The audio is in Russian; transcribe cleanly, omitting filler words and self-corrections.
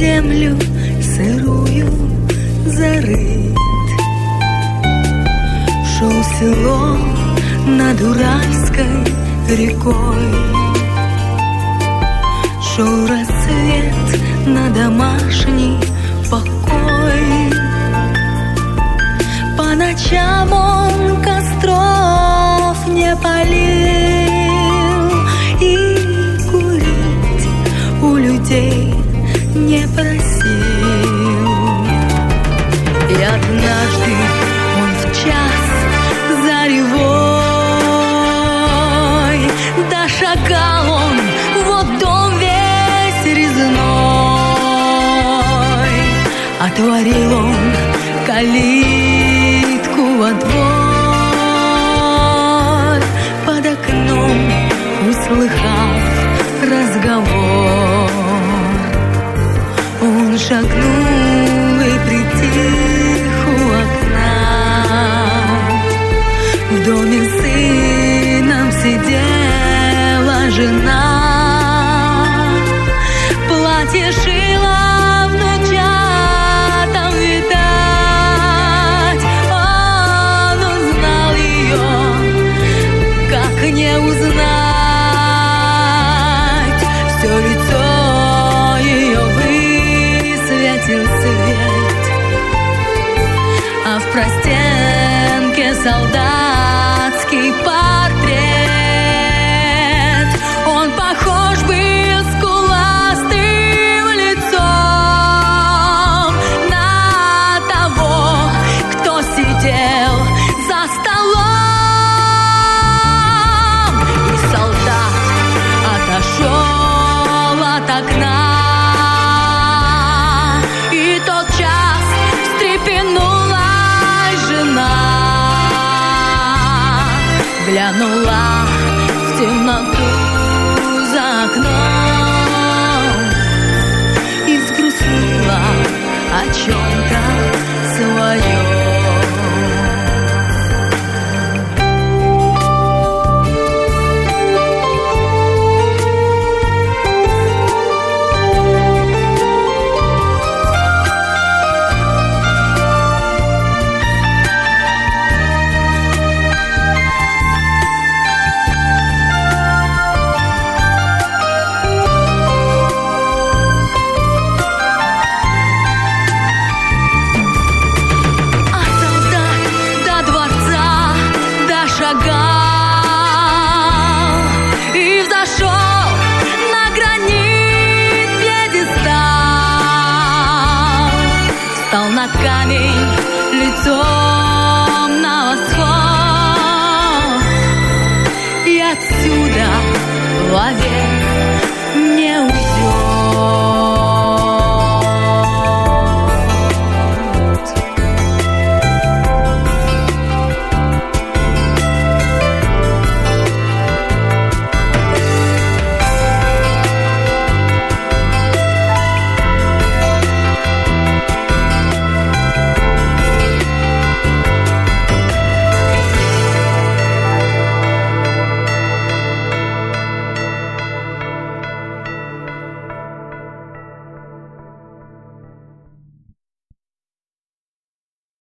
землю сырую зарыт. Шел село над Уральской рекой, шел рассвет на домашний покой. По ночам он костров не палил и курить у людей не просил. И однажды он в час заревой дошагал он, вот дом весь резной. Отворил он калитку во двор, под окном услыхав разговор. Он шагнул и притих у окна. В доме с сыном сидела жена, платье шила внучатам, видать. Он узнал ее, как не узнать. Все лицо ее высветил свет, а в простенке солдатский портрет. Он похож был скуластым лицом на того, кто сидел за столом. И солдат отошел от окна, и тотчас встрепенулась жена, глянула в темноту за окном и взгрустнула о чем-то своем. И взошел на гранит пьедестал, встал на камень лицом на восход, и отсюда вовек